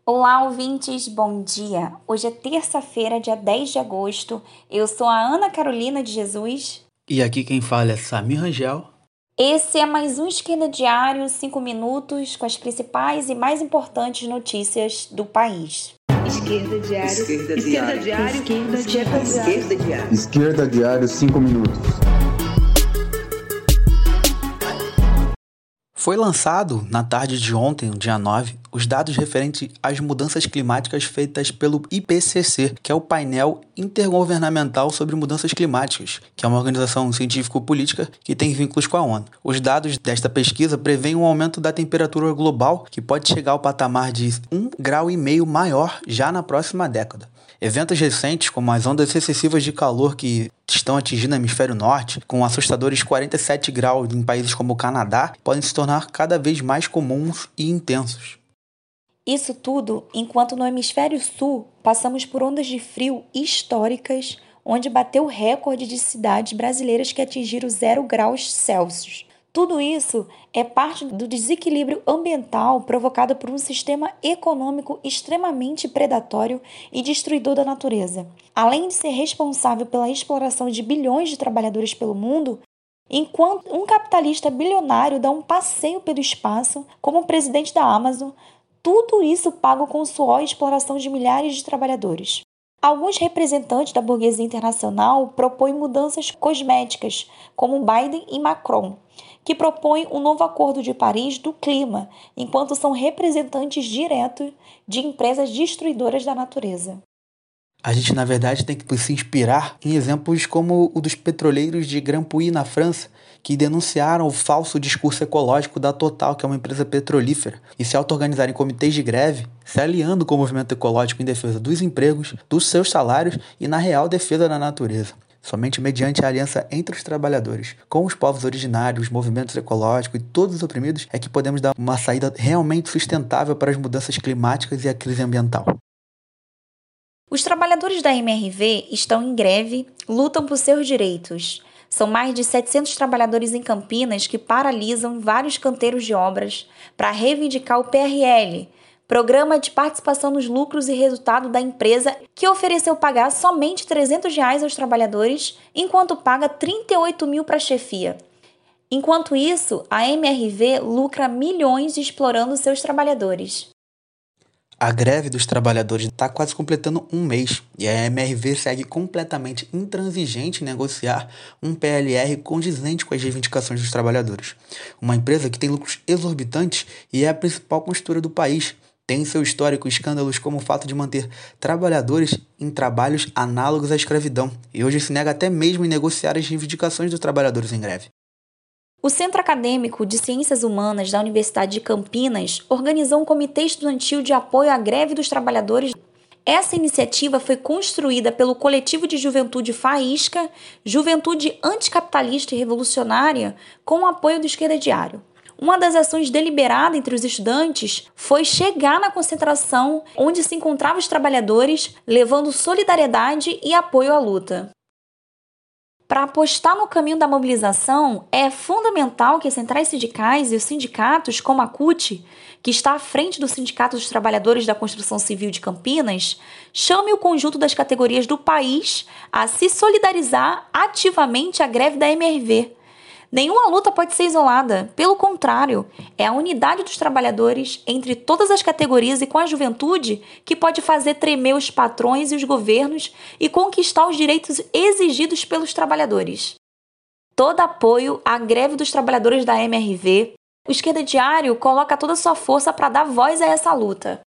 Olá, ouvintes, bom dia! Hoje é terça-feira, dia 10 de agosto. Eu sou a Ana Carolina de Jesus. E aqui quem fala é Samir Rangel. Esse é mais um Esquerda Diário, 5 minutos, com as principais e mais importantes notícias do país. Esquerda Diário. Esquerda Diário. Esquerda Diário. Esquerda Diário, 5 minutos. Foi lançado, na tarde de ontem, dia 9, os dados referentes às mudanças climáticas feitas pelo IPCC, que é o Painel Intergovernamental sobre Mudanças Climáticas, que é uma organização científico-política que tem vínculos com a ONU. Os dados desta pesquisa prevêem um aumento da temperatura global que pode chegar ao patamar de 1,5 grau maior já na próxima década. Eventos recentes, como as ondas excessivas de calor que estão atingindo o hemisfério norte, com assustadores 47 graus em países como o Canadá, podem se tornar cada vez mais comuns e intensos. Isso tudo enquanto no hemisfério sul passamos por ondas de frio históricas, onde bateu o recorde de cidades brasileiras que atingiram 0 graus Celsius. Tudo isso é parte do desequilíbrio ambiental provocado por um sistema econômico extremamente predatório e destruidor da natureza. Além de ser responsável pela exploração de bilhões de trabalhadores pelo mundo, enquanto um capitalista bilionário dá um passeio pelo espaço, como o presidente da Amazon, tudo isso pago com suor e exploração de milhares de trabalhadores. Alguns representantes da burguesia internacional propõem mudanças cosméticas, como Biden e Macron, que propõem um novo Acordo de Paris do clima, enquanto são representantes diretos de empresas destruidoras da natureza. A gente, na verdade, tem que se inspirar em exemplos como o dos petroleiros de Grandpuits, na França, que denunciaram o falso discurso ecológico da Total, que é uma empresa petrolífera, e se auto-organizarem em comitês de greve, se aliando com o movimento ecológico em defesa dos empregos, dos seus salários e na real defesa da natureza. Somente mediante a aliança entre os trabalhadores, com os povos originários, os movimentos ecológicos e todos os oprimidos, é que podemos dar uma saída realmente sustentável para as mudanças climáticas e a crise ambiental. Os trabalhadores da MRV estão em greve, lutam por seus direitos. São mais de 700 trabalhadores em Campinas que paralisam vários canteiros de obras para reivindicar o PRL, Programa de Participação nos Lucros e Resultado da empresa, que ofereceu pagar somente R$ 300 aos trabalhadores, enquanto paga R$ 38 mil para a chefia. Enquanto isso, a MRV lucra milhões explorando seus trabalhadores. A greve dos trabalhadores está quase completando um mês e a MRV segue completamente intransigente em negociar um PLR condizente com as reivindicações dos trabalhadores. Uma empresa que tem lucros exorbitantes e é a principal construtora do país. Tem em seu histórico escândalos como o fato de manter trabalhadores em trabalhos análogos à escravidão e hoje se nega até mesmo em negociar as reivindicações dos trabalhadores em greve. O Centro Acadêmico de Ciências Humanas da Universidade de Campinas organizou um comitê estudantil de apoio à greve dos trabalhadores. Essa iniciativa foi construída pelo Coletivo de Juventude Faísca, Juventude Anticapitalista e Revolucionária, com o apoio do Esquerda Diário. Uma das ações deliberadas entre os estudantes foi chegar na concentração onde se encontravam os trabalhadores, levando solidariedade e apoio à luta. Para apostar no caminho da mobilização, é fundamental que as centrais sindicais e os sindicatos, como a CUT, que está à frente do Sindicato dos Trabalhadores da Construção Civil de Campinas, chame o conjunto das categorias do país a se solidarizar ativamente à greve da MRV. Nenhuma luta pode ser isolada, pelo contrário, é a unidade dos trabalhadores entre todas as categorias e com a juventude que pode fazer tremer os patrões e os governos e conquistar os direitos exigidos pelos trabalhadores. Todo apoio à greve dos trabalhadores da MRV, o Esquerda Diário coloca toda a sua força para dar voz a essa luta.